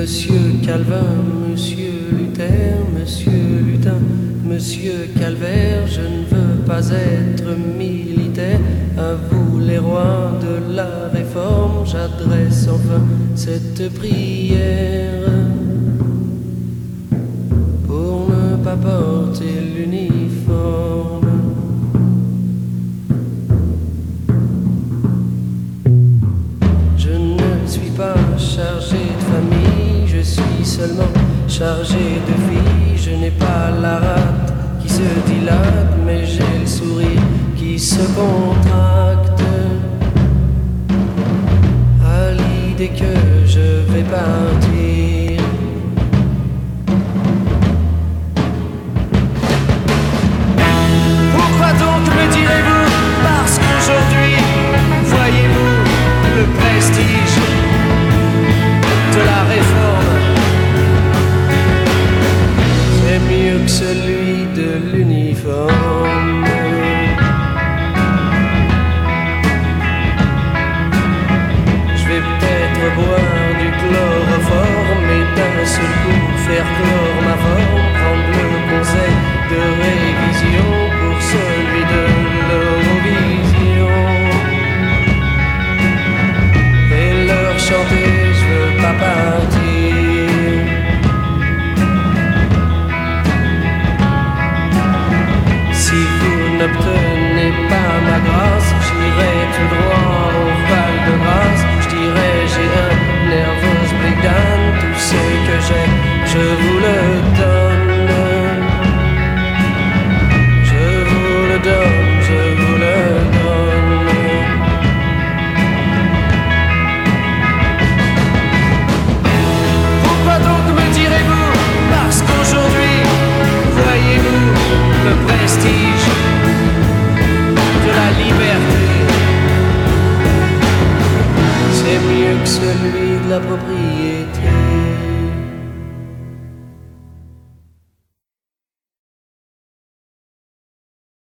Monsieur Calvin, Monsieur Luther, Monsieur Lutin, Monsieur Calvaire, je ne veux pas être militaire. À vous les rois de la réforme, j'adresse enfin cette prière. Pour ne pas porter l'uniforme. Je ne suis pas chargé de famille, je suis seulement chargé de vie. Je n'ai pas la rate qui se dilate, mais j'ai le sourire qui se contracte à l'idée que je vais partir. Pourquoi donc me direz-vous? Parce qu'aujourd'hui, voyez-vous le prestige de la réforme, c'est mieux que celui de l'uniforme. Je vais peut-être boire du chloroforme et d'un seul coup faire clore ma forme, prendre le conseil de révision pour celui de l'Eurovision et leur chanter je veux pas partir. Si vous n'obtenez pas ma grâce, j'irai tout droit au Val-de-Grâce. Je dirai j'ai un nervous breakdown, tout ce que j'ai, je vous le donne. Je vous le donne, je vous le donne. Pourquoi donc me direz-vous? Parce qu'aujourd'hui, voyez-vous le prestige de la liberté, c'est mieux que celui de la propriété.